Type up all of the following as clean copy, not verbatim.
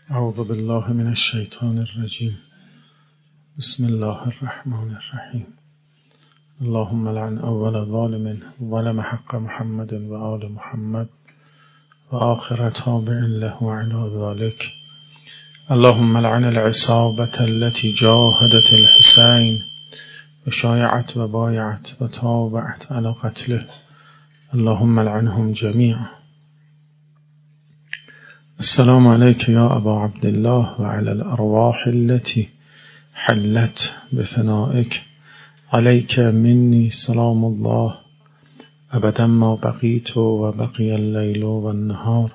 اعوذ بالله من الشیطان الرجیم. بسم الله الرحمن الرحیم. اللهم لعن اول ظالم ظلم حق محمد و آل محمد و آخر تابع له على ذلك. اللهم لعن العصابة التي جاهدت الحسين وشايعت وبايعت وتابعت على قتله. اللهم لعنهم جميعا. السلام عليك يا أبا عبد الله وعلى الأرواح التي حلت بفنائك. عليك مني سلام الله أبدا ما بقيت وبقي الليل والنهار،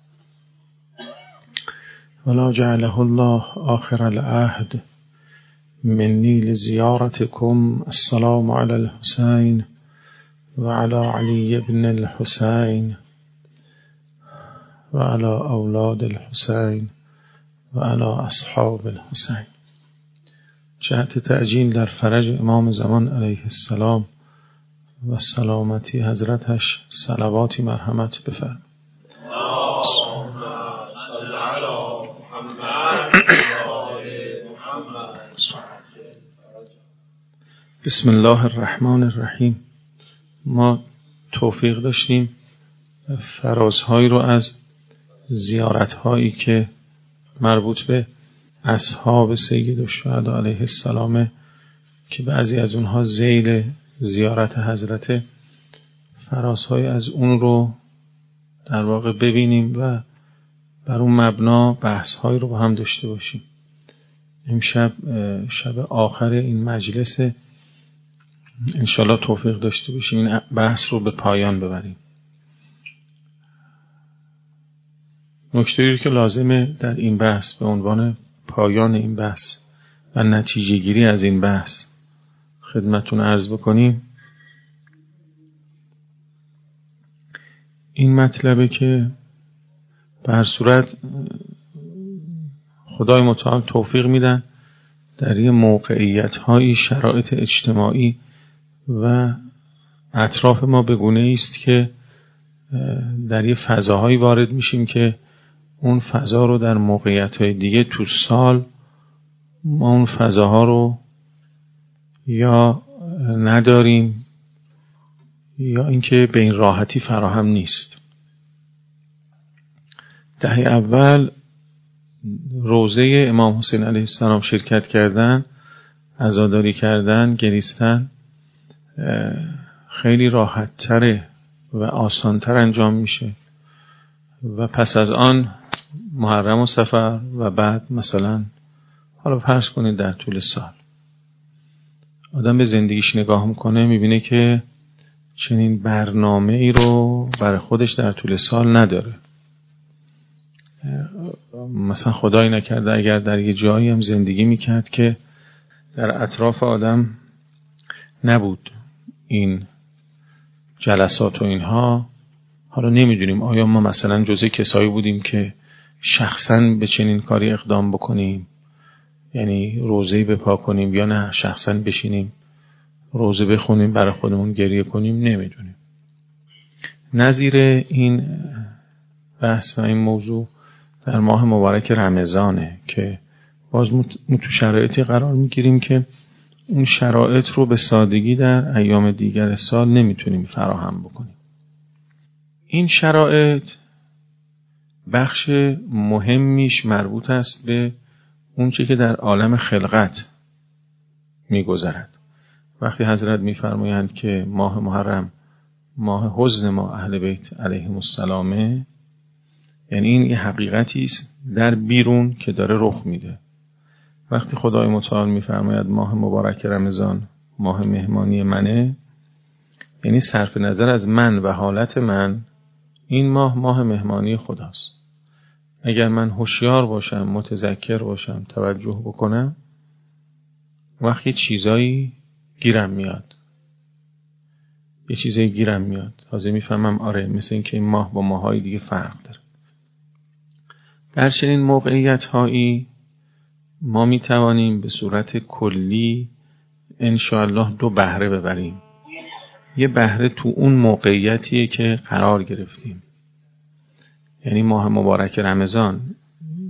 ولا جعله الله آخر العهد مني لزيارتكم. السلام على الحسين وعلى علي بن الحسين وعلى أولاد الحسين وعلى أصحاب الحسين. جهت تعجیل در فرج امام زمان علیه السلام و سلامتی حضرتش صلواتی مرحمت بفرم. بسم الله الرحمن الرحیم. ما توفیق داشتیم فرازهایی رو از زیارتهایی که مربوط به اصحاب سید الشهدا علیه السلام که بعضی از اونها ذیل زیارت حضرت، فرازهای از اون رو در واقع ببینیم و بر اون مبنا بحثهایی رو با هم داشته باشیم. امشب شب آخر این مجلس، انشالله توفیق داشته باشیم این بحث رو به پایان ببریم. نکته‌ای که لازمه در این بحث به عنوان پایان این بحث و نتیجه گیری از این بحث خدمتون عرض بکنیم، این مطلبه که به هر صورت خدای متعال توفیق میدن در یه موقعیت‌های شرایط اجتماعی و اطراف ما به گونه‌ای است که در یه فضاهایی وارد میشیم که اون فضا رو در موقعیت‌های دیگه تو سال ما اون فضاها رو یا نداریم یا اینکه به این راحتی فراهم نیست. دهه اول روضه امام حسین علیه السلام شرکت کردن، عزاداری کردن، گریستن خیلی راحت‌تره و آسان‌تر انجام میشه و پس از آن محرم و صفر و بعد مثلا حالا فرض کنید در طول سال آدم به زندگیش نگاه میکنه، میبینه که چنین برنامه ای رو برای خودش در طول سال نداره. مثلا خدای نکرده اگر در یه جایی هم زندگی میکرد که در اطراف آدم نبود این جلسات و اینها، حالا نمیدونیم آیا ما مثلا جزء کسایی بودیم که شخصا به چنین کاری اقدام بکنیم، یعنی روزه‌ای بپا کنیم، یا نه شخصا بشینیم روزه بخونیم برای خودمون گریه کنیم، نمیدونیم. نظیر این بحث و این موضوع در ماه مبارک رمضانه که باز ما تو شرایطی قرار میگیریم که اون شرایط رو به سادگی در ایام دیگر سال نمیتونیم فراهم بکنیم. این شرایط بخش مهمیش مربوط است به اون چه که در عالم خلقت میگذرد. وقتی حضرت میفرمایند که ماه محرم ماه حزن ما اهل بیت علیهم السلامه، یعنی این یه حقیقتی است در بیرون که داره رخ میده. وقتی خدای متعال میفرماید ماه مبارک رمضان ماه مهمانی منه، یعنی صرف نظر از من و حالت من این ماه مهمانی خداست. اگر من هوشیار باشم، متذکر باشم، توجه بکنم، وقتی چیزایی گیرم میاد، یه چیزایی گیرم میاد، تازه میفهمم آره مثل این که این ماه با ماهای دیگه فرق داره. در چنین موقعیت‌هایی ما میتوانیم به صورت کلی انشاءالله دو بهره ببریم. یه بهره تو اون موقعیتیه که قرار گرفتیم، یعنی ماه مبارک رمضان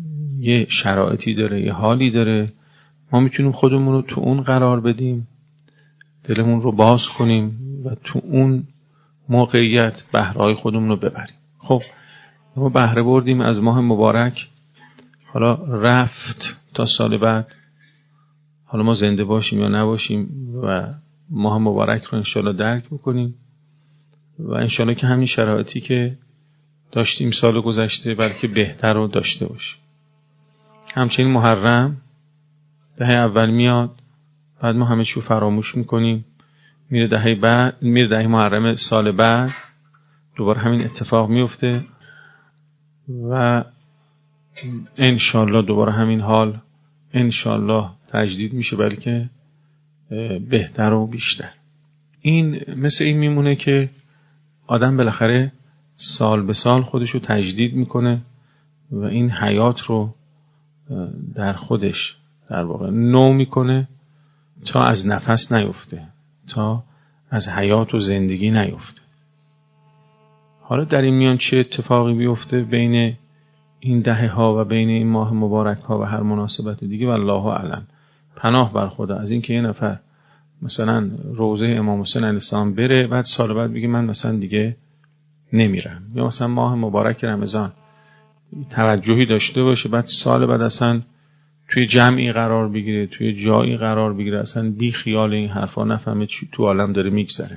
یه شرایطی داره، یه حالی داره، ما میتونیم خودمون رو تو اون قرار بدیم، دلمون رو باز کنیم و تو اون موقعیت بهره‌های خودمون رو ببریم. خب ما بهره بردیم از ماه مبارک، حالا رفت تا سال بعد، حالا ما زنده باشیم یا نباشیم و ماه مبارک رو انشالله درک بکنیم و انشالله که همین شرایطی که داشتیم سال گذشته بلکه بهتر رو داشته باشیم. همچنین محرم دهه اول میاد، بعد ما همه چی رو فراموش میکنیم، میره دهه محرم سال بعد دوباره همین اتفاق میفته و انشالله دوباره همین حال انشالله تجدید میشه، بلکه بهتر و بیشتر. این مثل این میمونه که آدم بالاخره سال به سال خودشو تجدید میکنه و این حیات رو در خودش در واقع نو میکنه تا از نفس نیفته، تا از حیات و زندگی نیفته. حالا در این میان چه اتفاقی بیفته بین این دهه ها و بین این ماه مبارک ها و هر مناسبت دیگه والله اعلم. پناه بر خدا از این که یه نفر مثلا روضه امام حسین علیه السلام بره بعد سال بعد بگه من مثلا دیگه نمیرم، یا مثلا ماه مبارک رمضان توجهی داشته باشه بعد سال بعد اصلا توی جمعی قرار بگیره، توی جایی قرار بگیره، اصلا بی خیال این حرفا، نفهمه چی تو عالم داره میگذره.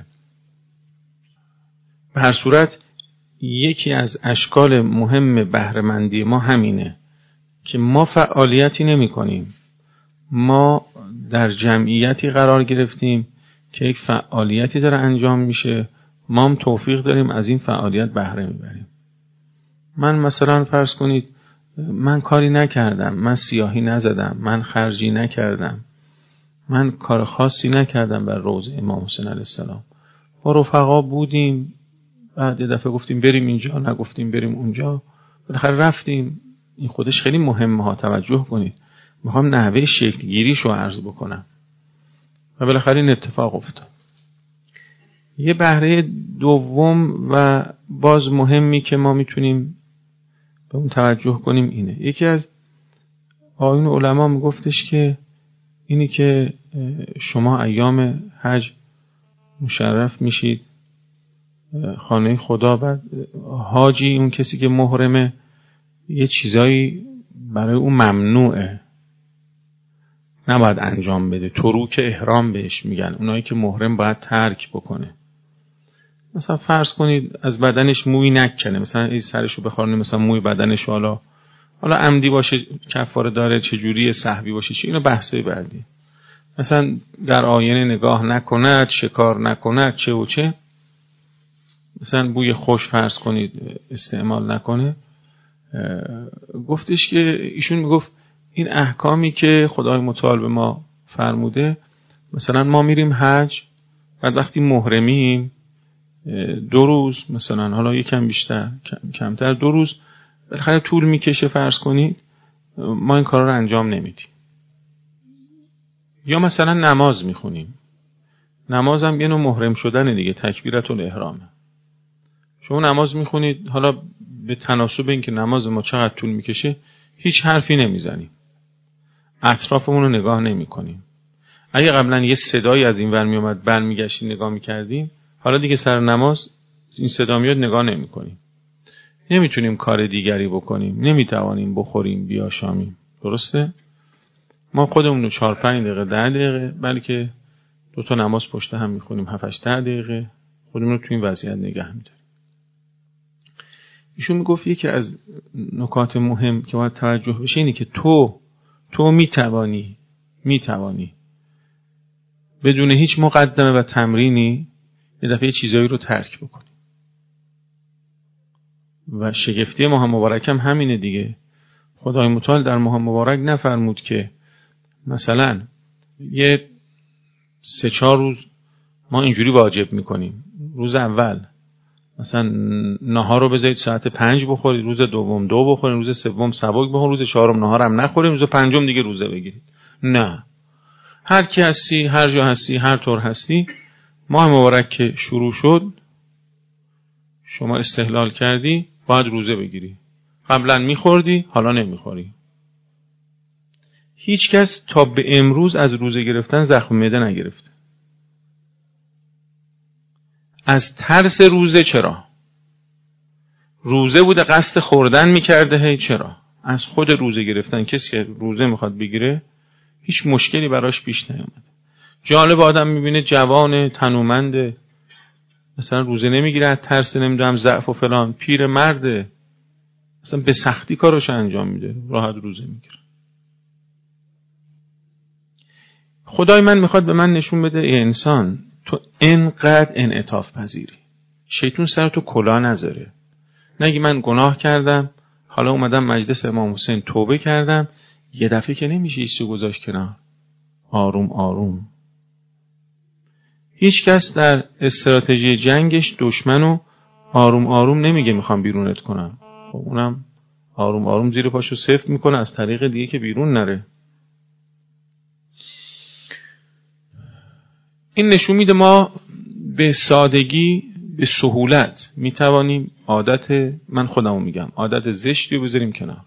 به هر صورت یکی از اشکال مهم بهره‌مندی ما همینه که ما فعالیتی نمی کنیم، ما در جمعیتی قرار گرفتیم که یک فعالیتی داره انجام میشه، ما هم توفیق داریم از این فعالیت بهره میبریم. من مثلا فرض کنید من کاری نکردم، من سیاهی نزدم، من خرجی نکردم، من کار خاصی نکردم بر روضه امام حسین علیه السلام، با رفقا بودیم، بعد یه دفعه گفتیم بریم اینجا، نگفتیم بریم اونجا، بالاخره رفتیم. این خودش خیلی مهمه ها، توجه کنید. میخوام نحوه شکلگیریش رو عرض بکنم و بالاخره این اتفاق افتاد. یه بهره دوم و باز مهمی که ما میتونیم به اون توجه کنیم اینه. یکی از آیون علما میگفتش که اینی که شما ایام حج مشرف میشید خانه خدا، بعد حاجی اون کسی که محرمه یه چیزایی برای اون ممنوعه، نباید انجام بده، تروک احرام بهش میگن، اونایی که محرم باید ترک بکنه. مثلا فرض کنید از بدنش موی نکنه، مثلا این سرشو بخارونه، مثلا موی بدنش حالا عمدی باشه کفاره داره، چجوری سهوی باشه چه، اینو بحثای بعدی. مثلا در آینه نگاه نکند، شکار نکند، چه و چه، مثلا بوی خوش فرض کنید استعمال نکنه. گفتش که ایشون میگفت این احکامی که خدای متعال به ما فرموده، مثلا ما میریم حج، بعد وقتی محرمیم 2 روز مثلا، حالا یکم بیشتر کمتر 2 روز بالاخره طول میکشه فرض کنید، ما این کارا رو انجام نمیدیم. یا مثلا نماز میخونیم، نماز هم یه نوع محرم شدن دیگه، تکبیرت الاحرامه. شما نماز میخونید، حالا به تناسب این که نماز ما چقدر طول میکشه هیچ حرفی نمیزنیم، اطرافمون رو نگاه نمی کنیم. اگه قبلا یه صدایی از این ور می اومد برمیگشتیم نگاه میکردیم، حالا دیگه سر نماز این صدا میاد نگاه نمی کنیم. نمیتونیم کار دیگری بکنیم، نمیتوانیم بخوریم بیاشامیم. درسته؟ ما خودمون رو 4-5 دقیقه 10 دقیقه بلکه 2 تا نماز پشت هم میخونیم 7-8 دقیقه خودمون رو تو این وضعیت نگه میداریم. ایشون میگفت یکی از نکات مهم که باید توجه بشه اینه که تو میتوانی بدون هیچ مقدمه و تمرینی یه دفعه چیزایی رو ترک بکنی. و شگفتی ماه مبارک هم همینه دیگه. خدای متعال در ماه مبارک نفرمود که مثلا یه 3-4 روز ما اینجوری واجب میکنیم، روز اول مثلا نهار رو بذارید ساعت 5 بخورید، روز دوم 2 بخورید، روز سوم سبک بخورید، روز چهارم نهار هم نخورید، روز پنجم دیگه روزه بگیرید. نه، هر کی هستی، هر جا هستی، هر طور هستی، ماه مبارک که شروع شد شما استحلال کردی باید روزه بگیری. قبلا میخوردی حالا نمیخوری، هیچ کس تا به امروز از روزه گرفتن زخم معده نگرفته. از ترس روزه چرا؟ روزه بوده قصد خوردن میکرده، چرا؟ از خود روزه گرفتن کسی که روزه میخواد بگیره هیچ مشکلی براش پیش نیامده. جالب آدم میبینه جوان تنومنده مثلا روزه نمیگیره از ترس نمیدونم ضعف و فلان، پیر مرده مثلا به سختی کارش انجام میده، راحت روزه میگیره. خدای من میخواد به من نشون بده ای انسان تو انقدر انعطاف پذیری، شیطون سر تو کلاه نذاره. نگی من گناه کردم حالا اومدم مجلس امام حسین توبه کردم، یه دفعه که نمیشه ایشو گذاشت کنار. آروم آروم. هیچ کس در استراتژی جنگش دشمنو آروم آروم نمیگه میخوام بیرونت کنم، خب اونم آروم آروم زیر پاشو سفت میکنه از طریق دیگه که بیرون نره. این نشون میده ما به سادگی به سهولت میتوانیم عادت، من خودمو میگم، عادت زشتی رو بذاریم کنار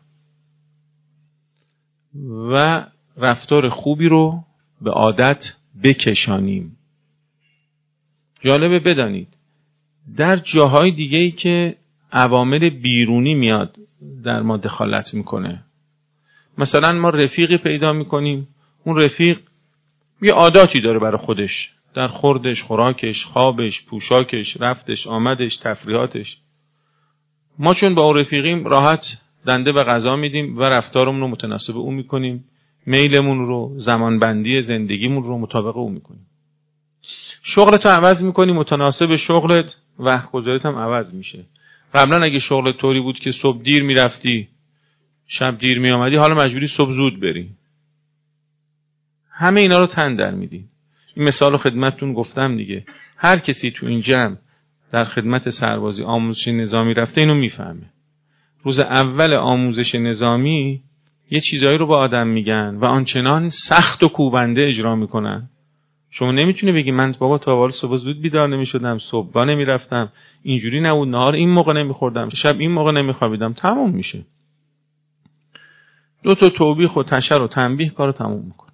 و رفتار خوبی رو به عادت بکشانیم. جالبه بدانید در جاهای دیگه‌ای که عوامل بیرونی میاد در ما دخالت میکنه، مثلا ما رفیقی پیدا میکنیم، اون رفیق یه عاداتی داره برای خودش در خوردش، خوراکش، خوابش، پوشاکش، رفتش، آمدش، تفریحاتش. ما چون با اون رفیقیم راحت دنده به غذا میدیم و رفتارمون رو متناسب اون میکنیم، میلمون رو، زمانبندی زندگیمون رو مطابق اون میکنیم. شغلتو عوض میکنی متناسب شغلت، وقت گذاریت هم عوض میشه. قبلا اگه شغلت طوری بود که صبح دیر میرفتی شب دیر میامدی، حالا مجبوری صبح زود بری. همه اینا رو تن در میدی. این مثال رو خدمتتون گفتم دیگه. هر کسی تو این جمع در خدمت سربازی آموزش نظامی رفته اینو میفهمه. روز اول آموزش نظامی یه چیزایی رو به آدم میگن و آنچنان سخت و کوبنده اجرا میکنن. شما نمیتونی بگی من بابا تا اول صبح زود بیدار نمیشدم، صبح نمیرفتم، اینجوری نبود، نهار این موقع نمیخوردم، شب این موقع نمیخوابیدم، تموم میشه. 2 توبیخ و تشر و تنبیه کارو تموم میکنه.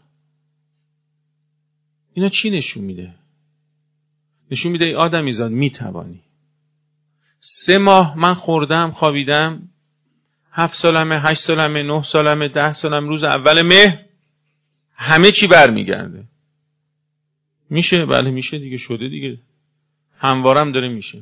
اینا چی نشون میده؟ نشون میده ای آدمیزاد میتوانی. 3 ماه من خوردم خوابیدم، 7 سالمه، 8 سالمه، 9 سالمه، 10 سالم، روز اول مهر همه چی برمیگرده. میشه؟ بله میشه دیگه، شده دیگه، هموارم داره میشه.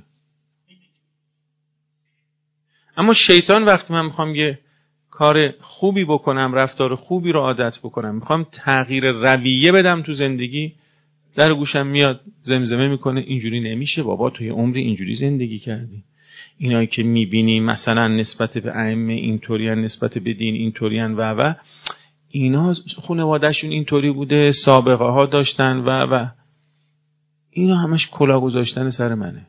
اما شیطان وقتی من میخوام یه کار خوبی بکنم، رفتار خوبی رو عادت بکنم، میخوام تغییر رویه بدم تو زندگی، در گوشم میاد زمزمه میکنه اینجوری نمیشه بابا، تو یه عمری اینجوری زندگی کردی، اینایی که میبینی مثلا نسبت به ائمه اینطورین، نسبت به دین اینطورین و اینا خانواده‌شون اینطوری بوده، سابقه ها داشتن و اینا همش کلاه گذاشتن سر منه.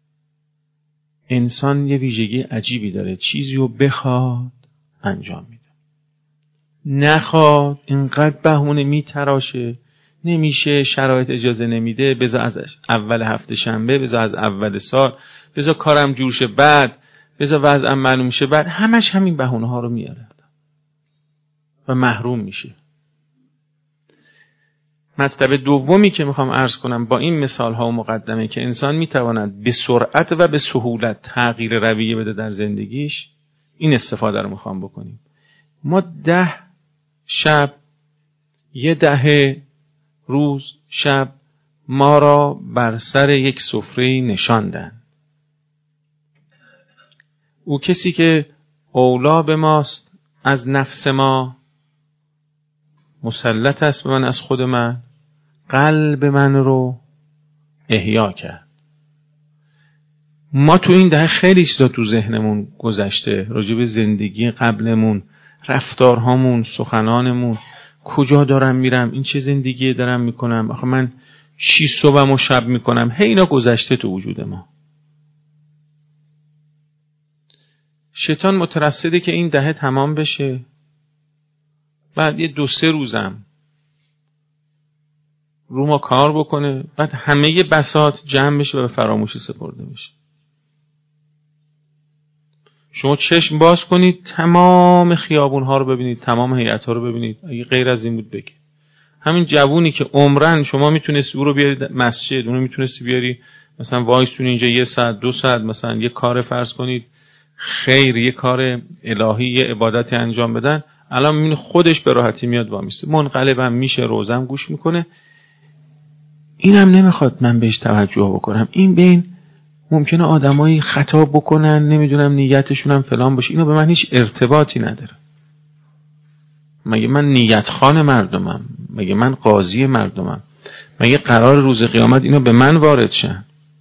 انسان یه ویژگی عجیبی داره، چیزی رو بخواد انجام میده، نخواد اینقدر بهونه میتراشه، نمیشه، شرایط اجازه نمیده، بذار از اول هفته شنبه، بذار از اول سال، بذار کارم جور شه بعد، بذار وضعم معلوم شه بعد، همش همین بهونه ها رو میاره و محروم میشه. مطلب دومی که میخوام عرض کنم با این مثال ها و مقدمه که انسان میتواند به سرعت و به سهولت تغییر رویه بده در زندگیش، این استفاده رو میخوام بکنیم. ما 10 شب، 10 روز شب ما را بر سر یک سفره نشاندن. او کسی که اولا به ماست از نفس ما، مسلط است به من از خود من، قلب من رو احیا کرد. ما تو این 10 خیلی چیزا تو ذهنمون گذشته راجع به زندگی قبلمون، رفتارهامون، سخنانمون، کجا دارم میرم، این چه زندگی دارم میکنم، آخه من چی صبحم و شب میکنم، هی اینا گذشته تو وجود ما. شیطان مترصده که این 10 تمام بشه، بعد یه 2-3 روزم رو ما کار بکنه، بعد همه بساط جمع بشه و فراموشی سپرده بشه. شما چشم باز کنید تمام خیابون ها رو ببینید، تمام هیئت ها رو ببینید، اگه غیر از این بود بگید. همین جوونی که عمرن شما میتونستی او رو بیاری مسجد، اونو میتونستی بیاری مثلا وایسون اینجا 1 ساعت 2 ساعت مثلا یه کار فرض کنید خیر، یه کار الهی، یه عبادتی انجام بدن، الان میبینی خودش به راحتی میاد وامیسته، منقلبم میشه، روزم گوش میکنه. اینم نمیخواد من بهش توجه بکنم. این بین ممکنه آدمایی خطا بکنن، نمیدونم نیتشون هم فلان باشه، اینو به من هیچ ارتباطی نداره. مگه من نیت خان مردمم؟ مگه من قاضی مردمم؟ مگه قرار روز قیامت اینو به من وارد شن؟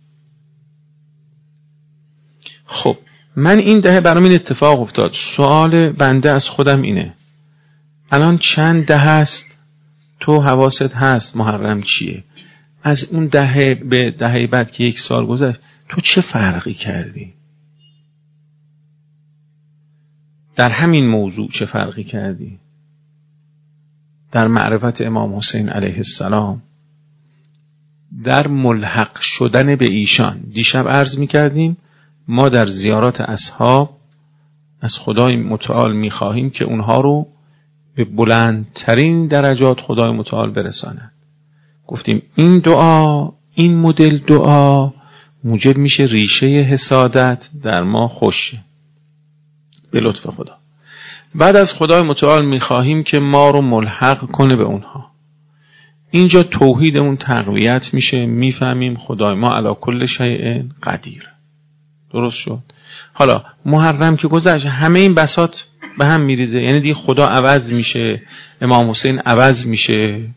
خب من این دهه برام این اتفاق افتاد. سوال بنده از خودم اینه، الان چند دهه است تو حواست هست محرم چیه؟ از اون دهه به دهه بعد که 1 سال گذشت تو چه فرقی کردی؟ در همین موضوع چه فرقی کردی؟ در معرفت امام حسین علیه السلام، در ملحق شدن به ایشان. دیشب عرض می کردیم ما در زیارات اصحاب از خدای متعال می خواهیم که اونها رو به بلندترین درجات خدای متعال برساند. گفتیم این دعا، این مدل دعا موجب میشه ریشه حسادت در ما خوشه به لطف خدا. بعد از خدای متعال میخواهیم که ما رو ملحق کنه به اونها. اینجا توحیدمون تقویت میشه، میفهمیم خدای ما علی کل شیء قدیر. درست شد؟ حالا محرم که گذشت همه این بساط به هم میریزه، یعنی دیگه خدا عوض میشه، امام حسین عوض میشه.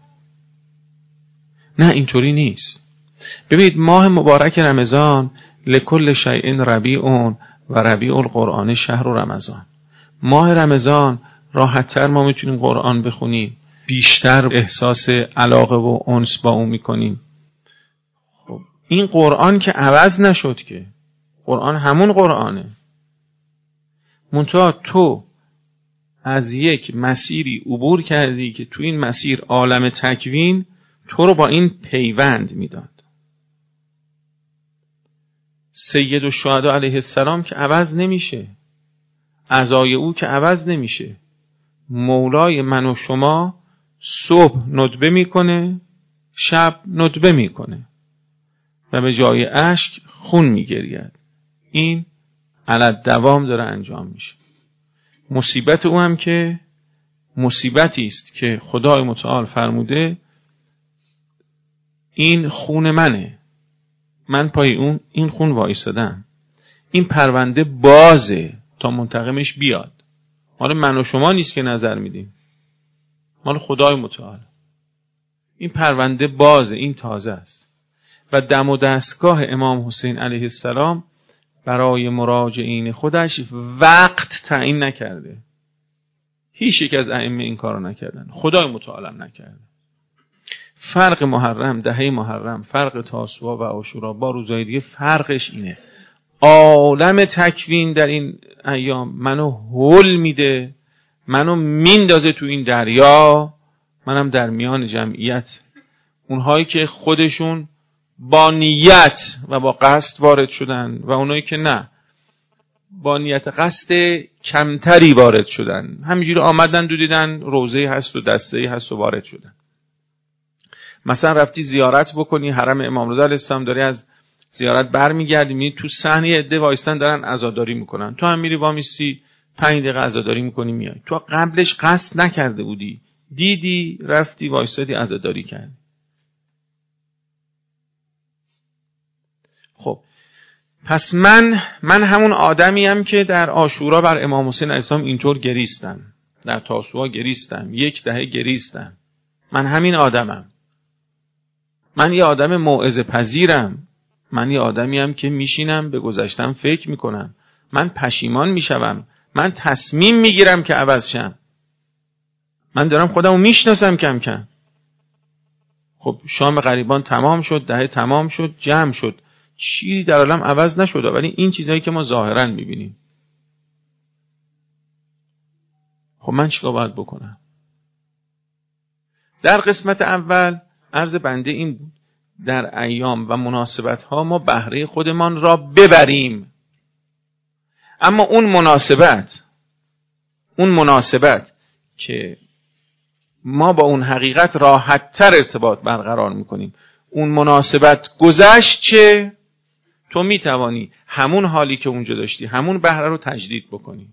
نه اینطوری نیست. ببینید ماه مبارک رمضان لکل شیء ربیع و ربیع القرآن شهر رمضان. ماه رمضان راحت‌تر ما میتونیم قرآن بخونیم، بیشتر احساس علاقه و انس با اون میکنیم. خب این قرآن که عوض نشد که، قرآن همون قرآنه، منتها تو از یک مسیری عبور کردی که تو این مسیر عالم تکوین تو رو با این پیوند میداد. سید الشهدا علیه السلام که عوض نمیشه، عزای او که عوض نمیشه. مولای من و شما صبح ندبه میکنه، شب ندبه میکنه و به جای اشک خون میگرید. این علی دوام داره انجام میشه. مصیبت او هم که مصیبتی است که خدای متعال فرموده این خون منه، من پای اون این خون وایسادم، این پرونده بازه تا منتقمش بیاد. مال من و شما نیست که نظر میدیم، مال خدای متعال. این پرونده بازه، این تازه است و دم و دستگاه امام حسین علیه السلام برای مراجعین خودش وقت تعیین نکرده. هیچ یک از ائمه این کارو نکردن، خدای متعال هم نکرده. فرق محرم، دهه محرم، فرق تاسوعا و عاشورا با روزهای دیگه فرقش اینه، عالم تکوین در این ایام منو هول میده، منو میندازه تو این دریا، منم در میان جمعیت اونهایی که خودشون با نیت و با قصد وارد شدن و اونایی که نه با نیت قصد کمتری وارد شدن، همینجوری آمدن دو دیدن روضه هست و دسته هست و وارد شدن. مثلا رفتی زیارت بکنی حرم امام رضا علیه السلام، داری از زیارت برمیگردی میبینی تو صحنه عده وایستن دارن عزاداری میکنن، تو هم میری وامیستی 5 دقیقه عزاداری میکنی میای. تو قبلش قصد نکرده بودی، دیدی رفتی وایستادی عزاداری کردی. خب پس من همون آدمیم که در عاشورا بر امام حسین علیه السلام اینطور گریستم، در تاسوعا گریستم، 1 دهه گریستم. من همین آدمم. من یه آدم موعظه پذیرم. من یه آدمیم که میشینم به گذشتم فکر میکنم. من پشیمان میشوم. من تصمیم میگیرم که عوض شم. من دارم خودمو میشناسم کم کم. خب شام غریبان تمام شد، دهه تمام شد، جمع شد، چیزی در عالم عوض نشد، ولی این چیزایی که ما ظاهرا میبینیم. خب من چیکار باید بکنم؟ در قسمت اول عرض بنده این بود در ایام و مناسبت ها ما بهره خودمان را ببریم. اما اون مناسبت که ما با اون حقیقت راحت‌تر ارتباط برقرار میکنیم، اون مناسبت گذشت چه؟ تو میتوانی همون حالی که اونجا داشتی، همون بهره رو تجدید بکنی.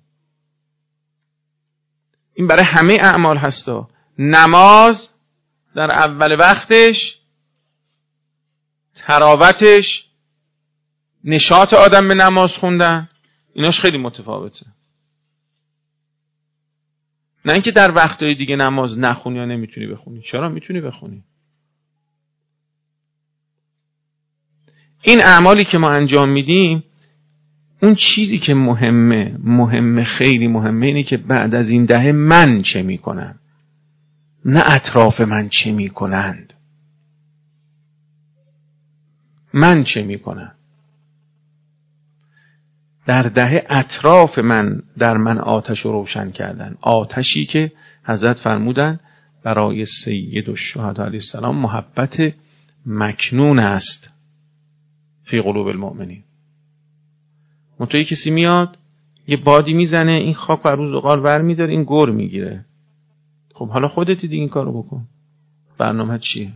این برای همه اعمال هستا. نماز در اول وقتش، تراوتش، نشاط آدم به نماز خوندن، ایناش خیلی متفاوته. نه اینکه در وقتهای دیگه نماز نخونی یا نمیتونی بخونی. چرا میتونی بخونی؟ این اعمالی که ما انجام میدیم، اون چیزی که مهمه خیلی مهمه اینه که بعد از این دهه من چه میکنم، نه اطراف من چه میکنند. من چه میکنم؟ در دهه اطراف من در من آتش رو روشن کردن، آتشی که حضرت فرمودن برای سید الشهدا علیه السلام محبت مکنون است فی قلوب المؤمنین. منتهی کسی میاد یه بادی میزنه، این خاک بر روز زغال ور میداره، این گر میگیره. خب حالا خودت دیگه این کارو بکن. برنامه چیه؟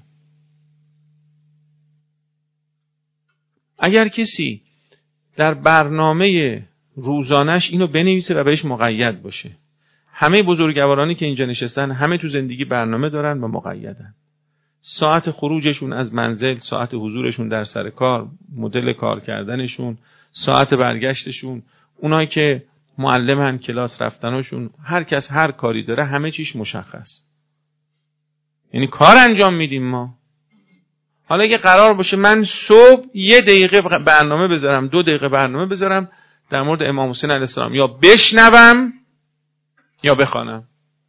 اگر کسی در برنامه روزانش اینو بنویسه و بهش مقید باشه. همه بزرگوارانی که اینجا نشستن همه تو زندگی برنامه دارن و مقیدن. ساعت خروجشون از منزل، ساعت حضورشون در سر کار، مدل کار کردنشون، ساعت برگشتشون، اونایی که معلمن، کلاس رفتنشون، هر کس هر کاری داره، همه چیش مشخص. یعنی کار انجام میدیم ما. حالا اگه قرار باشه من صبح 1 دقیقه برنامه بذارم، 2 دقیقه برنامه بذارم در مورد امام حسین علیه السلام، یا بشنوم یا بخوانم،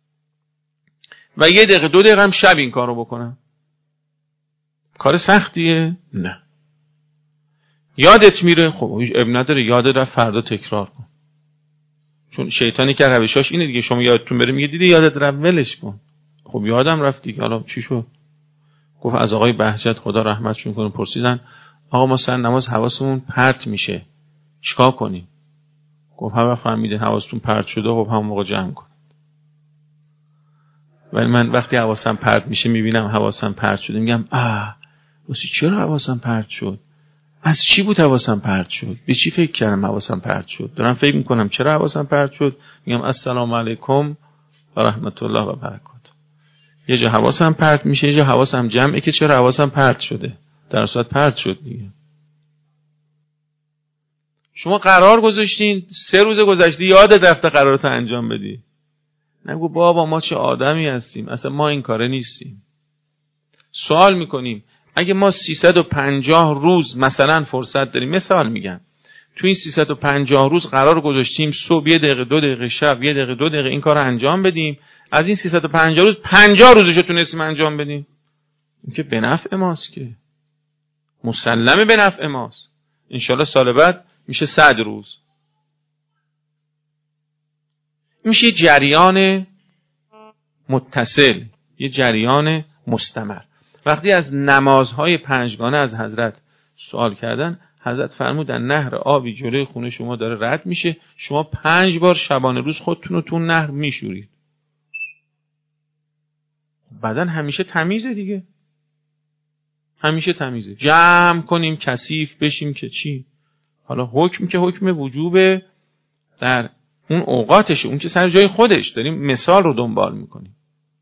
و 1 دقیقه 2 دقیقه هم شب این کارو بکنم، کار سختیه؟ نه. یادت میره؟ خب اب نداره، یادت رفت، فردا تکرار کن. چون شیطانی که روشاش اینه دیگه، شما یادتون بره میگه دیدی یادت رفت، ولش کن. خب یادم رفت دیگه، حالا چی شد؟ گفت از آقای بهجت خدا رحمتشون کنه پرسیدن آقا ما سر نماز حواسمون پرت میشه، چیکار کنیم؟ گفت هر وقت فهمیدین حواستون پرت شده، خب همون موقع جمع کن. ولی من وقتی حواسم پرت میشه میبینم حواسم پرت شده، میگم واسه چرا حواسم پرت شد؟ از چی بود حواسم پرت شد؟ به چی فکر کردم حواسم پرت شد؟ دارم فکر میکنم چرا حواسم پرت شد، میگم السلام علیکم و رحمت الله و برکاته. یه جا حواسم پرت میشه، یه جا حواسم جمعه که چرا حواسم پرت شده، در صورت پرت شد دیگه. شما قرار گذاشتین 3 روز گذشته یادت رفته قرارت انجام بدی، نگو بابا ما چه آدمی هستیم، اصلا ما این کاره نیستیم. سوال میکنیم اگه ما 350 روز مثلا فرصت داریم، مثال میگم، تو این 350 روز قرار گذاشتیم صبح 1 دقیقه 2 دقیقه، شب 1 دقیقه 2 دقیقه این کار رو انجام بدیم، از این 350 روز 50 روزشو تونستیم انجام بدیم، این که به نفع ماست، که مسلمه به نفع ماست. انشالله سال بعد میشه 100 روز. میشه یه جریان متصل، یه جریان مستمر. وقتی از نمازهای 5گانه از حضرت سوال کردن، حضرت فرمودن نهر آبی جلوی خونه شما داره رد میشه، شما 5 بار شبانه روز خودتون رو تو نهر میشورید. بدن همیشه تمیزه دیگه، همیشه تمیزه. جمع کنیم کثیف بشیم که چی؟ حالا حکم که حکم وجوبه در اون اوقاتشه، اون که سر جای خودش، داریم مثال رو دنبال میکنیم.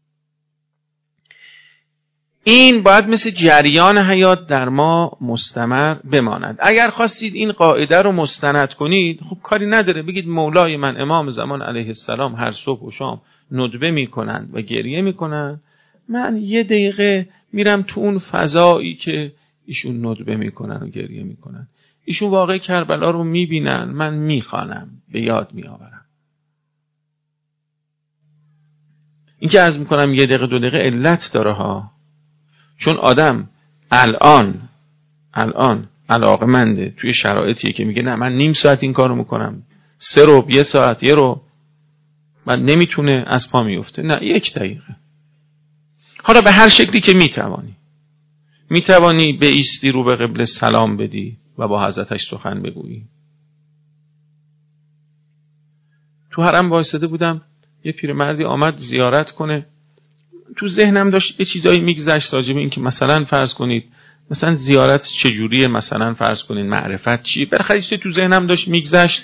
این باید مثل جریان حیات در ما مستمر بماند. اگر خواستید این قاعده رو مستند کنید، خب کاری نداره، بگید مولای من امام زمان علیه السلام هر صبح و شام ندبه میکنند و گریه میکنند، من 1 دقیقه میرم تو اون فضایی که ایشون ندبه میکنن و گریه میکنن، ایشون واقع کربلا رو میبینن، من میخوانم، به یاد میآورم. این که عرض میکنم 1 دقیقه 2 دقیقه علت داره ها، چون آدم الان علاقمنده توی شرایطیه که میگه نه من نیم ساعت این کارو میکنم، 3 رو 1 ساعت 1 رو، من نمیتونه از پا میفته، نه 1 دقیقه. حالا به هر شکلی که میتوانی به ایستی رو به قبله سلام بدی و با حضرتش سخن بگویی. تو حرم وایساده بودم، یه پیرمردی آمد زیارت کنه. تو ذهنم داشت یه چیزایی میگذشت راجع به این که مثلا فرض کنید مثلا زیارت چجوریه، مثلا فرض کنید معرفت چیه، بالاخره تو ذهنم داشت میگذشت.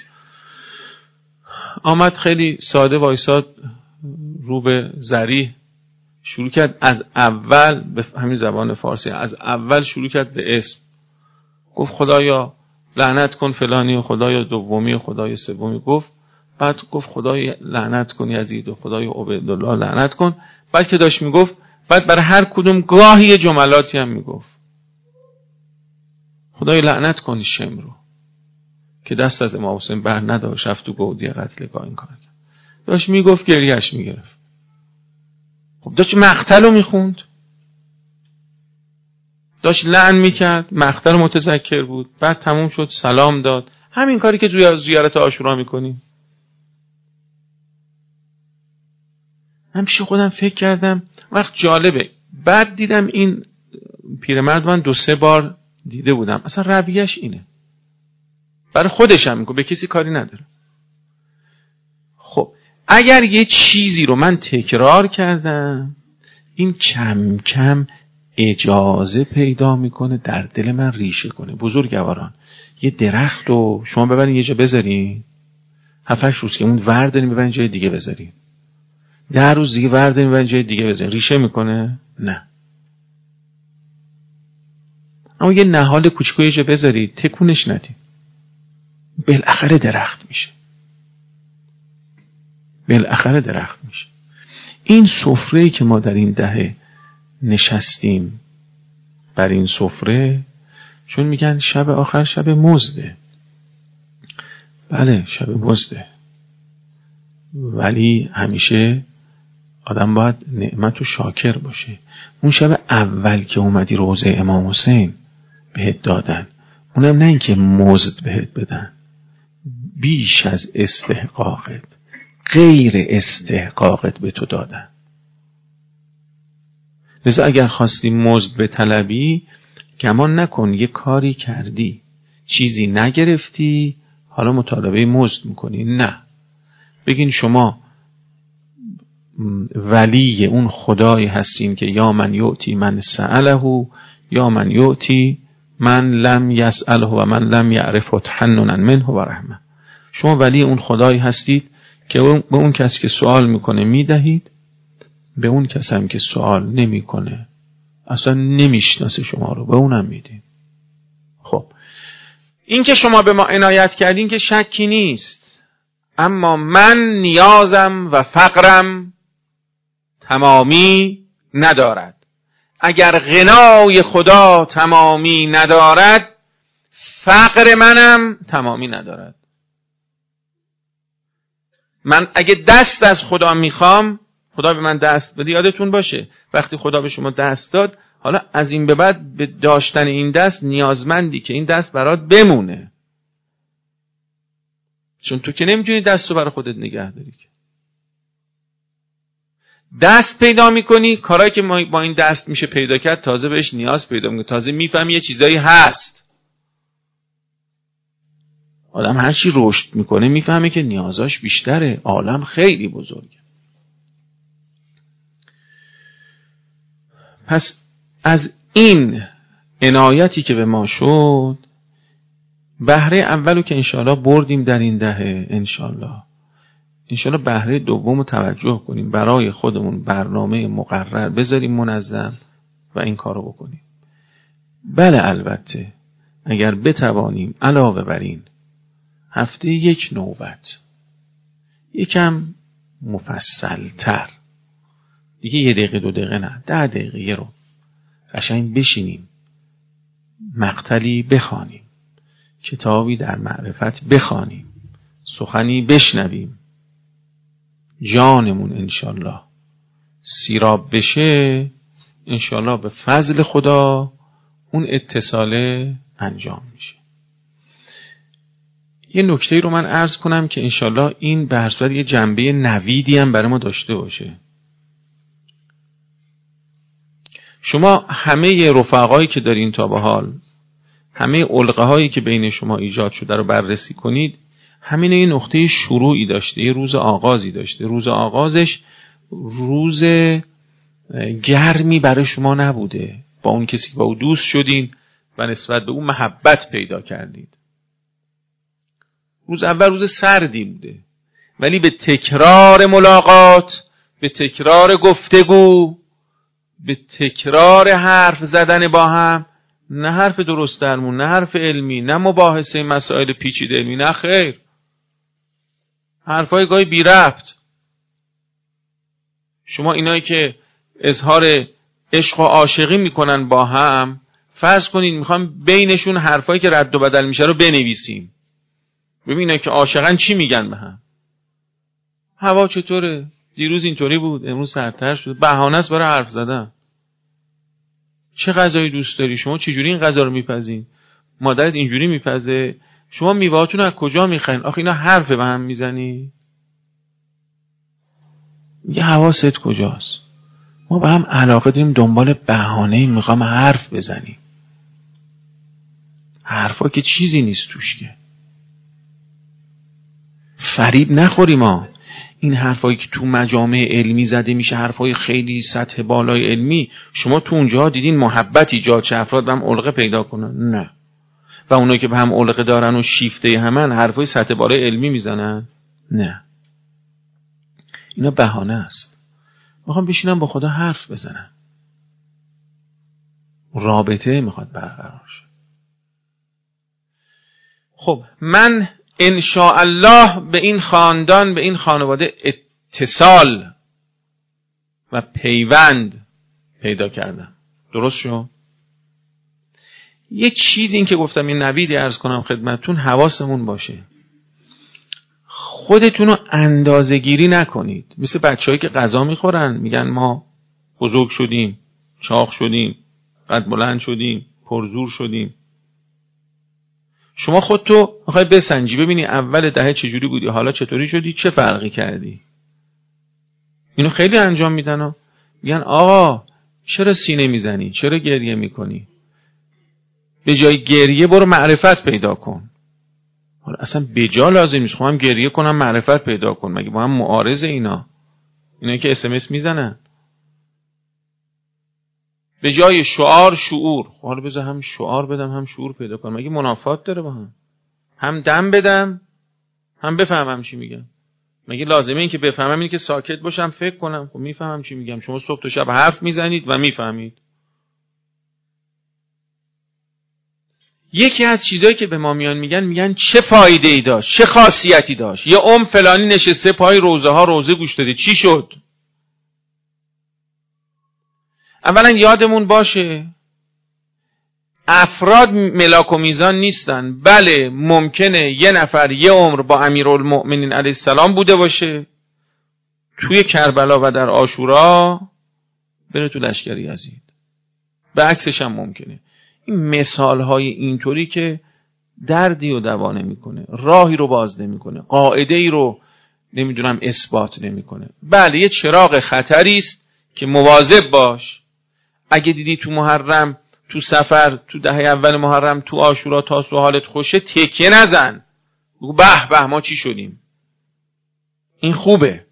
آمد خیلی ساده وایساد رو به ذریح، شروع کرد از اول به همین زبان فارسی، از اول شروع کرد به اسم. گفت خدایا لعنت کن فلانی و خدایا دومی و خدایا سومی. گفت بعد گفت خدای لعنت کن یزید و خدای عبیدالله لعنت کن. بعد که داشت میگفت بعد برای هر کدوم گاهی یه جملاتی هم میگفت. خدای لعنت کن شمر رو که دست از امام حسین بر نداشت، رفت تو گودی قتلگاه این کار کرد. داشت میگفت گریهش میگرفت. خب داشت مقتل رو میخوند، داشت لعن میکرد، مقتل متذکر بود. بعد تموم شد سلام داد. همین کاری که زیارت عاشورا میکنیم. من پیش خودم فکر کردم وقت جالبه. بعد دیدم این پیرمرد من 2-3 بار دیده بودم، اصلا رویش اینه، برای خودش هم میگه، به کسی کاری نداره. خب اگر یه چیزی رو من تکرار کردم، این کم کم اجازه پیدا میکنه در دل من ریشه کنه. بزرگواران یه درخت رو شما ببرین یه جا بذارین، 7-8 روز که اون وردارین ببرین جای دیگه بذارین، 10 روز دیگه وردارین ببرین جای دیگه بذارین، ریشه میکنه؟ نه. اما یه نهال کوچیکو یه جا بذارید، تکونش ندید، بالاخره درخت میشه. بالاخره درخت میشه. این سفره‌ای که ما در این دهه نشستیم بر این سفره، چون میگن شب آخر شب مزده. بله شب مزده، ولی همیشه آدم باید نعمت و شاکر باشه. اون شب اول که اومدی روضه امام حسین بهت دادن، اونم نه اینکه مزد بهت بدن، بیش از استحقاقت، غیر استحقاقت به تو دادن. لذا اگر خواستی مزد به طلبی، گمان نکن یه کاری کردی چیزی نگرفتی حالا مطالبه مزد میکنی. نه، بگین شما ولی اون خدایی هستین که یا من یعطی من سأله یا من یعطی من لم یسأله و من لم یعرفه تحننا منه و رحمه. شما ولی اون خدایی هستید که به اون کسی که سوال میکنه میدهید، به اون کسی هم که سوال نمیکنه اصلا نمیشناسه شما رو به اونم میدید. خب این که شما به ما عنایت کردین که شکی نیست، اما من نیازم و فقرم تمامی ندارد. اگر غنای خدا تمامی ندارد، فقر منم تمامی ندارد. من اگه دست از خدا میخوام، خدا به من دست بده. یادتون باشه وقتی خدا به شما دست داد، حالا از این به بعد به داشتن این دست نیازمندی که این دست برات بمونه، چون تو که نمیتونی دستو برای خودت نگه داری. دست پیدا میکنی، کارهایی که با این دست میشه پیدا کرد تازه بهش نیاز پیدا میکنی، تازه میفهمی یه چیزایی هست. آدم هر چی رشد میکنه میفهمه که نیازاش بیشتره، عالم خیلی بزرگه. پس از این عنایتی که به ما شد، بهره اولو که انشاءالله بردیم در این دهه، انشاءالله بهره دومو توجه کنیم، برای خودمون برنامه مقرر بذاریم منظم و این کارو بکنیم. بله البته اگر بتوانیم علاوه بر این هفته یک نوبت یکم مفصل‌تر، دیگه 1 دقیقه 2 دقیقه نه، 10 دقیقه رو قشنگ بشینیم، مقتلی بخوانیم، کتابی در معرفت بخوانیم، سخنی بشنویم، جانمون انشالله سیراب بشه، انشالله به فضل خدا اون اتصاله انجام میشه. یه نکته رو من عرض کنم که انشالله این به هر صورت یه جنبه نویدی هم برای ما داشته باشه. شما همه رفقایی که دارین تا به حال، همه علقه هایی که بین شما ایجاد شده رو بررسی کنید، همین یه نقطه شروعی داشته، یه روز آغازی داشته. روز آغازش روز گرمی برای شما نبوده. با اون کسی که با او دوست شدین و نسبت به اون محبت پیدا کردید. روز اول روز سردی بوده، ولی به تکرار ملاقات، به تکرار گفتگو، به تکرار حرف زدن با هم، نه حرف درست درمون، نه حرف علمی، نه مباحثه مسائل پیچیده علمی، نه خیر، حرفای گاهی بی ربط. شما اینایی که اظهار عشق و عاشقی میکنن با هم، فرض کنید میخوام بینشون حرفایی که رد و بدل میشه رو بنویسیم، ببینن که عاشقن چی میگن به هم. هوا چطوره؟ دیروز اینطوری بود، امروز سردتر شده. بهانه است برای حرف زدن. چه غذایی دوست داری؟ شما چجوری این غذا رو میپزین؟ مادرت اینجوری میپزه؟ شما میوهاتون از کجا میخواین؟ آخه اینا حرفه به هم میزنی؟ میگه حواست کجاست؟ ما به هم علاقه داریم، دنبال بهانه میخوام حرف بزنیم. حرفا که چیزی نیست توش، که فریب نخوریم. ما این حرفایی که تو مجامع علمی زده میشه، حرفای خیلی سطح بالای علمی، شما تو اونجا دیدین محبت ایجاد شه، افراد به هم علقه پیدا کنن؟ نه. و اونایی که به هم علقه دارن و شیفته همن، حرفای سطح بالای علمی میزنن؟ نه. اینا بهانه است. میخوام بشینم با خدا حرف بزنم، رابطه میخواد برقرار شه. خب من انشاءالله به این خاندان، به این خانواده اتصال و پیوند پیدا کردم. درست شو؟ یه چیزی این که گفتم، یه نویدی عرض کنم خدمتتون، حواسمون باشه خودتون رو اندازه گیری نکنید. مثل بچه‌هایی که غذا میخورن میگن ما بزرگ شدیم، چاق شدیم، قد بلند شدیم، پرزور شدیم. شما خودتو میخوای بسنجی، ببینی اول دهه چجوری بودی، حالا چطوری شدی، چه فرقی کردی. اینو خیلی انجام میدن و میگن آقا چرا سینه میزنی، چرا گریه میکنی؟ به جای گریه برو معرفت پیدا کن. حالا اصلا به جا لازم نیست خواهم گریه کنم معرفت پیدا کن، مگه با هم معارض اینا که SMS میزنن؟ به جای شعار شعور. حالا بذار هم شعار بدم هم شعور پیدا کنم، مگه منافات داره با هم دم بدم هم بفهمم چی میگم؟ مگه لازمه این که بفهمم این که ساکت باشم فکر کنم؟ خب میفهمم چی میگم. شما صبح تا شب حرف میزنید و میفهمید. یکی از چیزایی که به ما میگن چه فایده ای داشت، چه خاصیتی داشت، یه فلانی نشسته پای روزه ها روزه گوش داده، چی شد؟ اولا یادمون باشه افراد ملاک و میزان نیستن. بله ممکنه یه نفر یه عمر با امیرالمؤمنین علیه السلام بوده باشه، توی کربلا و در عاشورا بره تو لشکر یزید، به عکسش هم ممکنه. این مثال های اینطوری که دردی رو دوا نمیکنه، راهی رو باز نمیکنه، قاعده ای رو نمیدونم اثبات نمیکنه. بله یه چراغ خطری است که مواظب باش. اگه دیدی تو محرم، تو سفر، تو دهه اول محرم، تو عاشورا تاسوعا حالت خوشه، تکیه نزن بگو به به ما چی شدیم. این خوبه.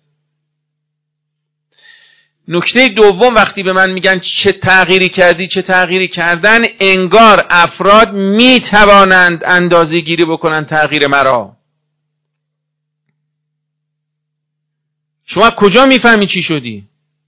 نکته دوم، وقتی به من میگن چه تغییری کردی، چه تغییری کردن، انگار افراد میتوانند اندازه گیری بکنن تغییر مرا. شما کجا میفهمی چی شدی؟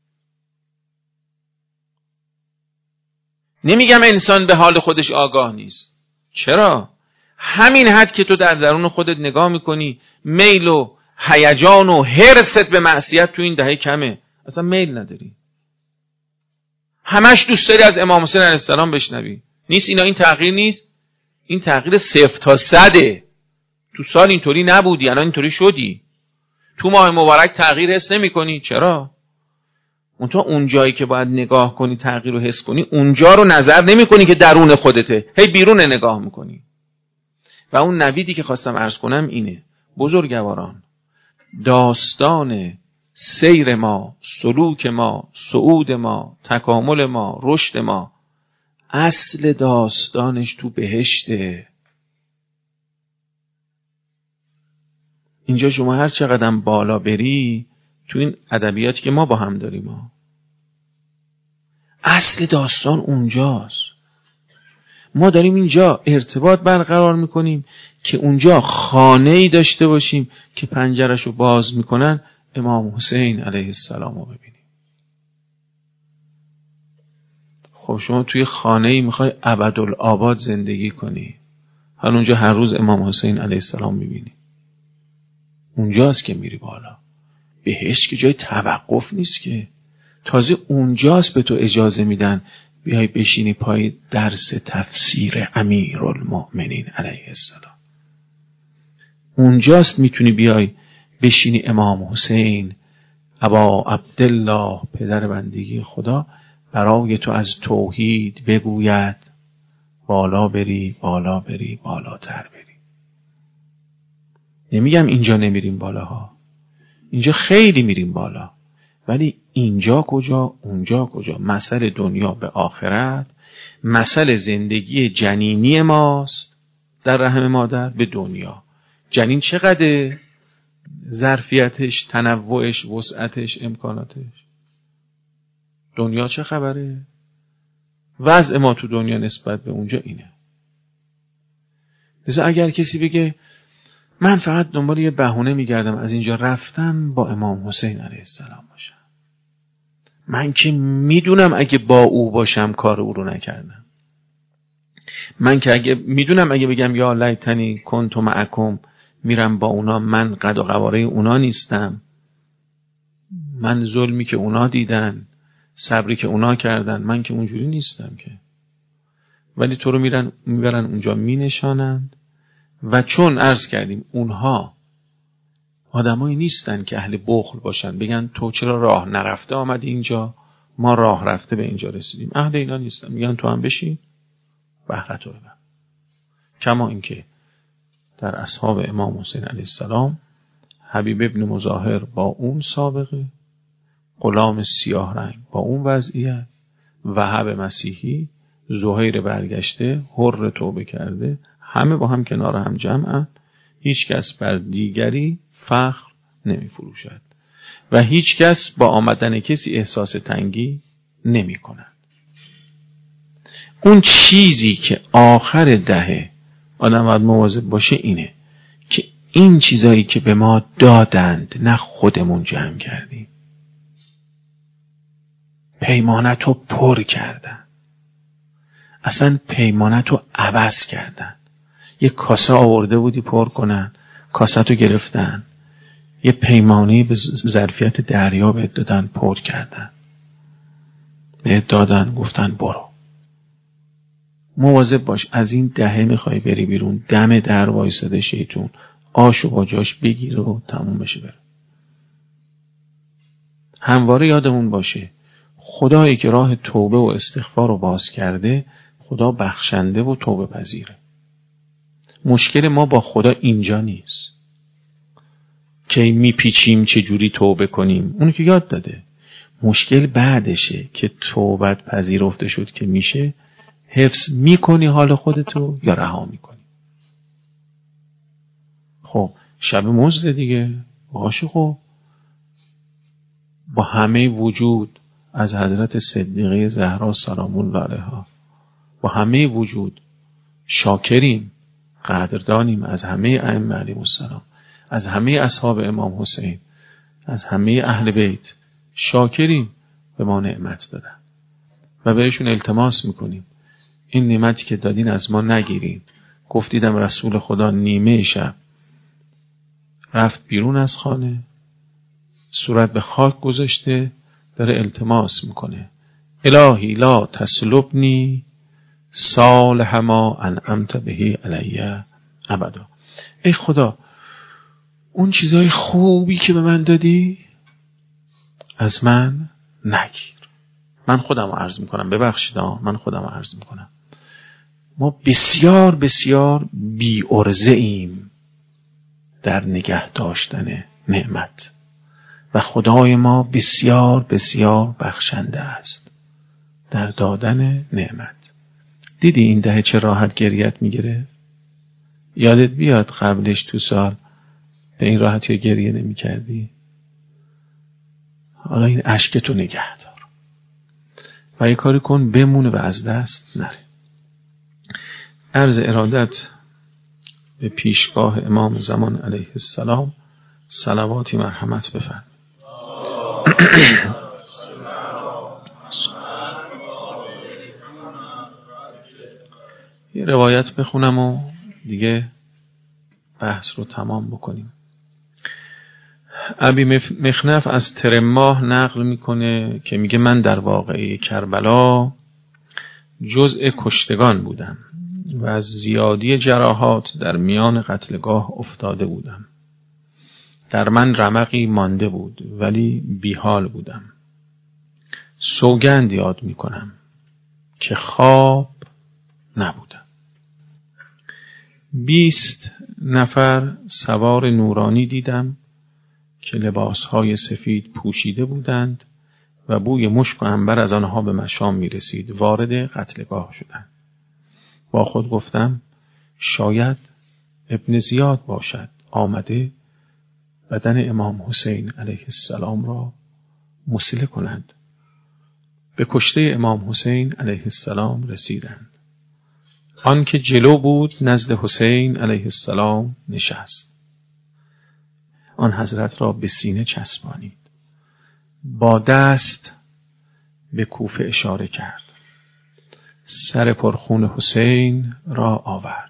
نمیگم انسان به حال خودش آگاه نیست. چرا؟ همین حد که تو در درون خودت نگاه میکنی، میل و هیجان و حرصت به معصیت تو این دهه کمه. اصلا میل نداری، همش دوست داری از امام حسین علیه السلام بشنوی. نیست اینا؟ این تغییر نیست؟ این تغییر 0 تا 100. تو سال اینطوری نبودی، الان اینطوری شدی. تو ماه مبارک تغییر حس نمی کنی. چرا؟ اون جایی که باید نگاه کنی تغییر رو حس کنی، اونجا رو نظر نمی کنی که درون خودته، هی بیرون نگاه میکنی. و اون نویدی که خواستم عرض کنم اینه: بزرگواران، داستان سیر ما، سلوک ما، صعود ما، تکامل ما، رشد ما، اصل داستانش تو بهشته. اینجا شما هر چقدر بالا بری تو این ادبیاتی که ما با هم داریم اصل داستان اونجاست. ما داریم اینجا ارتباط برقرار میکنیم که اونجا خانه‌ای داشته باشیم که پنجره‌شو باز میکنن امام حسین علیه السلام رو ببینیم. خب شما توی خانه‌ای میخوای ابدالآباد زندگی کنی، حالا اونجا هر روز امام حسین علیه السلام میبینی. اونجاست که میری بالا. بهشت که جای توقف نیست که، تازه اونجاست به تو اجازه میدن بیای بشینی پای درس تفسیر امیرالمؤمنین علیه السلام. اونجاست میتونی بیای بشینی امام حسین ابا عبدالله پدر بندگی خدا برای تو از توحید بگوید، بالا بری بالا بری بالاتر بری. نمیگم اینجا نمیریم بالاها، اینجا خیلی میریم بالا، ولی اینجا کجا اونجا کجا؟ مسئله دنیا به آخرت، مسئله زندگی جنینی ماست در رحم مادر به دنیا. جنین چقدر ظرفیتش، تنوعش، وسعتش، امکاناتش؟ دنیا چه خبره؟ وضع ما تو دنیا نسبت به اونجا اینه. لذا اگر کسی بگه من فقط دنبال یه بهونه میگردم از اینجا رفتم با امام حسین علیه السلام باشم، من که میدونم اگه با او باشم کار او رو نکردم. من که اگه میدونم اگه بگم یا لیتنی کنت معکم میرم با اونا، من قد و قواره اونا نیستم، من ظلمی که اونا دیدن، صبری که اونا کردن، من که اونجوری نیستم که. ولی تو رو میبرن اونجا مینشانند و چون عرض کردیم اونها آدمایی نیستن که اهل بخل باشن بگن تو چرا راه نرفته آمدی اینجا، ما راه رفته به اینجا رسیدیم. اهل اینا نیستن، میگن تو هم بشین بهرتو ببر. کما اینکه در اصحاب امام حسین علیه السلام حبیب ابن مظاهر با اون سابقه، غلام سیاه رنگ با اون وضعیت، وهب مسیحی، زهیر برگشته، حر توبه کرده، همه با هم کنار هم جمعن. هیچ کس بر دیگری فخر نمی فروشد و هیچ کس با آمدن کسی احساس تنگی نمی کند. اون چیزی که آخر دهه آدم باید مواظب باشه اینه که این چیزایی که به ما دادند نه خودمون جمع کردیم، پیمانت رو پر کردن، اصلا پیمانت رو عوض کردن. یه کاسه آورده بودی پر کنن، کاسه رو گرفتن، یه پیمانه به ظرفیت دریا بهت دادن، پر کردن، بهت دادن، گفتن برو. مواظب باش، از این دهه میخوای بری بیرون، دم در وایساده شیطون، آشو با جاش بگیر و تموم بشه بره. همواره یادمون باشه خدایی که راه توبه و استغفار رو باز کرده، خدا بخشنده و توبه پذیره. مشکل ما با خدا اینجا نیست که میپیچیم چه جوری توبه کنیم، اونو که یاد داده. مشکل بعدشه که توبت پذیرفته شد که میشه، حفظ میکنی حال خودتو یا رها میکنی. خب شب مزد دیگه باشه، خب با همه وجود از حضرت صدیقه زهرا سلام الله علیها، با همه وجود شاکریم، قدردانیم از همه ائمه علیهم السلام، از همه اصحاب امام حسین، از همه اهل بیت، شاکریم به ما نعمت دادن و بهشون التماس میکنیم این نعمتی که دادین از ما نگیرین. گفتیدم رسول خدا نیمه شب رفت بیرون از خانه، صورت به خاک گذاشته، داره التماس میکنه الهی لا تسلبنی صالح ما انعمت به علی ابدا. ای خدا اون چیزای خوبی که به من دادی از من نگیر. من خودم رو عرض میکنم، ببخشید من خودم رو عرض میکنم، ما بسیار بسیار بی عرضه ایم در نگه داشتن نعمت و خدای ما بسیار بسیار بخشنده است در دادن نعمت. دیدی این دهه چه راحت گریت میگیره؟ یادت بیاد قبلش تو سال به این راحتی گریه نمی کردی؟ حالا این اشکتو نگه دار و یه کاری کن بمونه و از دست نره. عرض ارادت به پیشگاه امام زمان علیه السلام صلواتی مرحمت بفرم. یه روایت بخونم و دیگه بحث رو تمام بکنیم. ابی مخنف از ترماه نقل میکنه که میگه من در واقعه کربلا جزء کشتگان بودم و از زیادی جراحات در میان قتلگاه افتاده بودم. در من رمقی مانده بود ولی بیحال بودم. سوگند یاد میکنم که خواب نبودم. 20 نفر سوار نورانی دیدم که لباسهای سفید پوشیده بودند و بوی مشک و عنبر از آنها به مشام می رسید. وارد قتلگاه شدند. با خود گفتم شاید ابن زیاد باشد، آمده بدن امام حسین علیه السلام را مسله کنند. به کشته امام حسین علیه السلام رسیدند. آن که جلو بود نزد حسین علیه السلام نشست. آن حضرت را به سینه چسبانید. با دست به کوفه اشاره کرد. سر پرخون حسین را آورد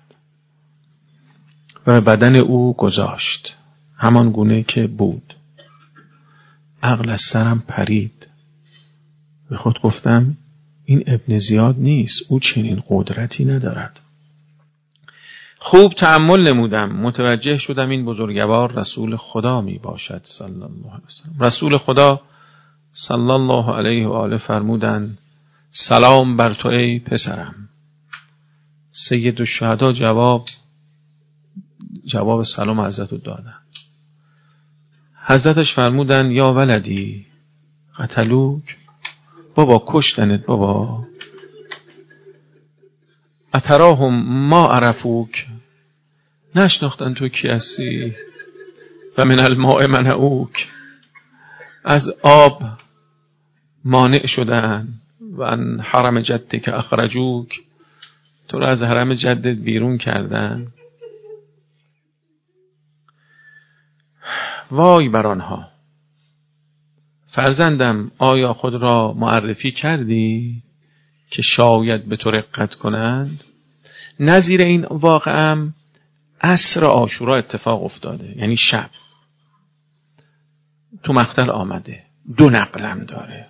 و بدن او گذاشت همان گونه که بود. عقل از سرم پرید. به خود گفتم این ابن زیاد نیست، او چنین قدرتی ندارد. خوب تأمل نمودم، متوجه شدم این بزرگوار رسول خدا می باشد صلی الله علیه وسلم. رسول خدا صلی الله علیه و آله فرمودند سلام بر تو ای پسرم. سید الشهدا جواب سلام حضرت رو دادن. حضرتش فرمودن یا ولدی قتلوک، بابا کشتنت بابا. اتراهم ما عرفوک، نشناختن تو کی هستی. و من الماء منعوک، از آب مانع شدن. و ان حرم جدک اخرجوک، تو رو از حرم جدت بیرون کردن. وای بر آنها. فرزندم آیا خود را معرفی کردی که شاید به تو رقت کنند؟ نظیر این واقعم عصر عاشورا اتفاق افتاده، یعنی شب تو مقتل آمده. 2 نقلم داره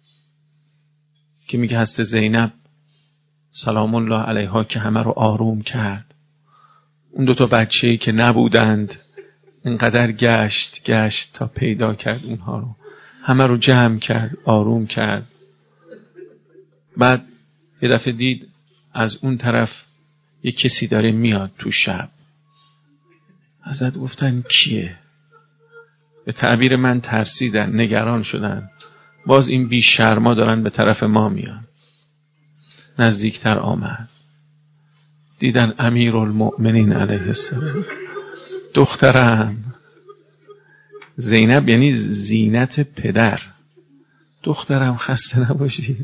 که میگه حضرت زینب سلام الله علیها که همه رو آروم کرد. اون 2 بچه‌ای که نبودند اینقدر گشت تا پیدا کرد اونها رو، همه رو جمع کرد، آروم کرد. بعد یه دفعه دید از اون طرف یه کسی داره میاد تو شب. حضرت گفتن کیه؟ به تعبیر من ترسیدن، نگران شدن. باز این بی شرما دارن به طرف ما میان. نزدیکتر آمد. دیدن امیرالمؤمنین علیه السلام. دخترم زینب، یعنی زینت پدر. دخترم خسته نباشی.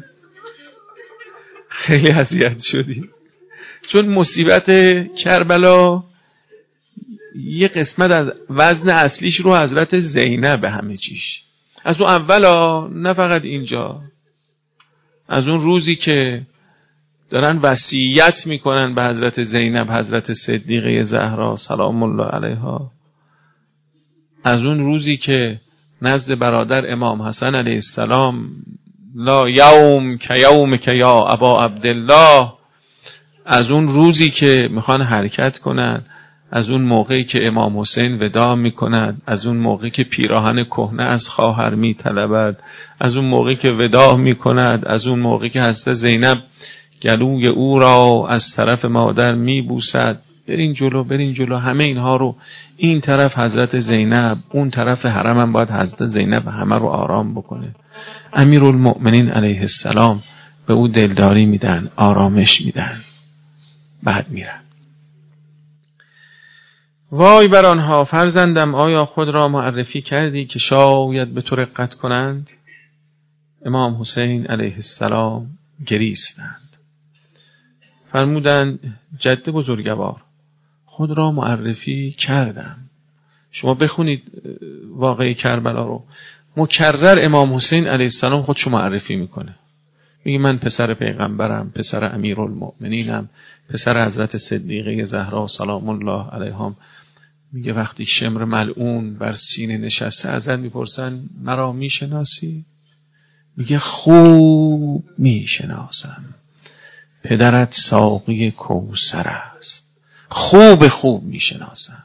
خیلی اذیت شدی. چون مصیبت کربلا یه قسمت از وزن اصلیش رو حضرت زینب همه چیش. از اون اولا، نه فقط اینجا، از اون روزی که دارن وصیت میکنن به حضرت زینب، حضرت صدیقه زهرا سلام الله علیها، از اون روزی که نزد برادر امام حسن علیه السلام لا یوم که یوم که یا ابا عبدالله، از اون روزی که میخوان حرکت کنن، از اون موقعی که امام حسین وداع میکند، از اون موقعی که پیراهن کهنه از خواهر میطلبد، از اون موقعی که وداع میکند، از اون موقعی که حضرت زینب گلوی او را از طرف مادر میبوسد. برین جلو، همه اینها رو، این طرف حضرت زینب، اون طرف حرم هم باید حضرت زینب همه رو آرام بکنه. امیرالمؤمنین علیه السلام به او دلداری میدن، آرامش میدن، بعد میرن. وای بر آنها فرزندم، آیا خود را معرفی کردی که شاید به تو رقت کنند؟ امام حسین علیه السلام گریستند. فرمودند جد بزرگوار، خود را معرفی کردم. شما بخونید واقعه کربلا رو، مکرر امام حسین علیه السلام خودشو معرفی میکنه. میگه من پسر پیغمبرم، پسر امیرالمؤمنینم، پسر حضرت صدیقه زهرا سلام الله علیها. میگه وقتی شمر ملعون بر سینه نشسته ازت میپرسن مرا میشناسی؟ میگه خوب میشناسم، پدرت ساقی کوثر است، خوب میشناسم.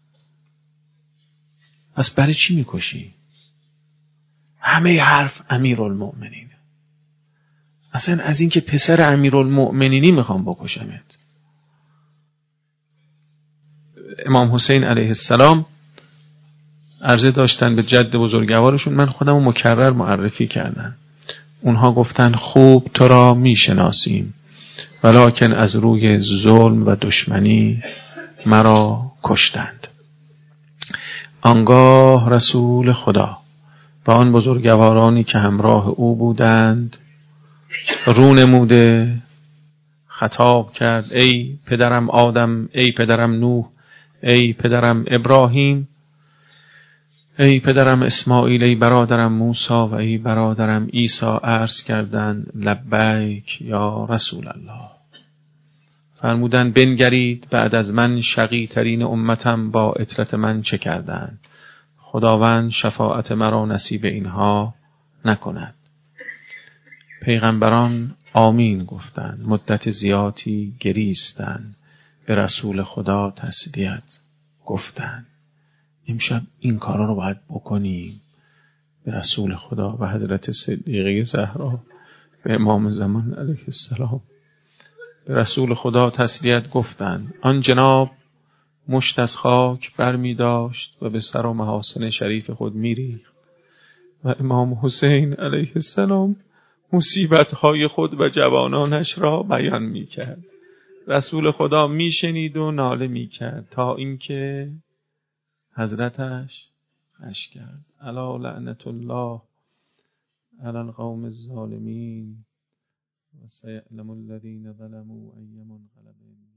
پس برای چی میکشی؟ همه حرف امیرالمؤمنین. اصلا از این که پسر امیرالمؤمنینی میخوام بکشمت. امام حسین علیه السلام عرضه داشتن به جد بزرگوارشون، من خودمو مکرر معرفی کردم. اونها گفتن خوب تو را میشناسیم، ولکن از روی ظلم و دشمنی مرا کشتند. آنگاه رسول خدا و آن بزرگوارانی که همراه او بودند رو نموده خطاب کرد: ای پدرم آدم، ای پدرم نوح، ای پدرم ابراهیم، ای پدرم اسماعیل، ای برادرم موسی و ای برادرم عیسی. عرض کردند لبیک یا رسول الله. فرمودند بنگرید بعد از من شقی ترین امتم با عترت من چه کردند. خداوند شفاعت مرا نصیب اینها نکند. پیغمبران آمین گفتند، مدت زیادی گریستند، به رسول خدا تسلیت گفتند. امشب این کارا رو باید بکنیم. به رسول خدا و حضرت صدیقه زهرا، به امام زمان علیه السلام، به رسول خدا تسلیت گفتند. آن جناب مشت از خاک برمی داشت و به سر و محاسن شریف خود می ریخت و امام حسین علیه السلام مصیبت‌های خود و جوانانش را بیان می کرد. رسول خدا می شنید و ناله می کرد تا اینکه حضرتش خش کرد. الا لعنت الله علی القوم الظالمین و سیعلم الذین ظلموا ای منقلب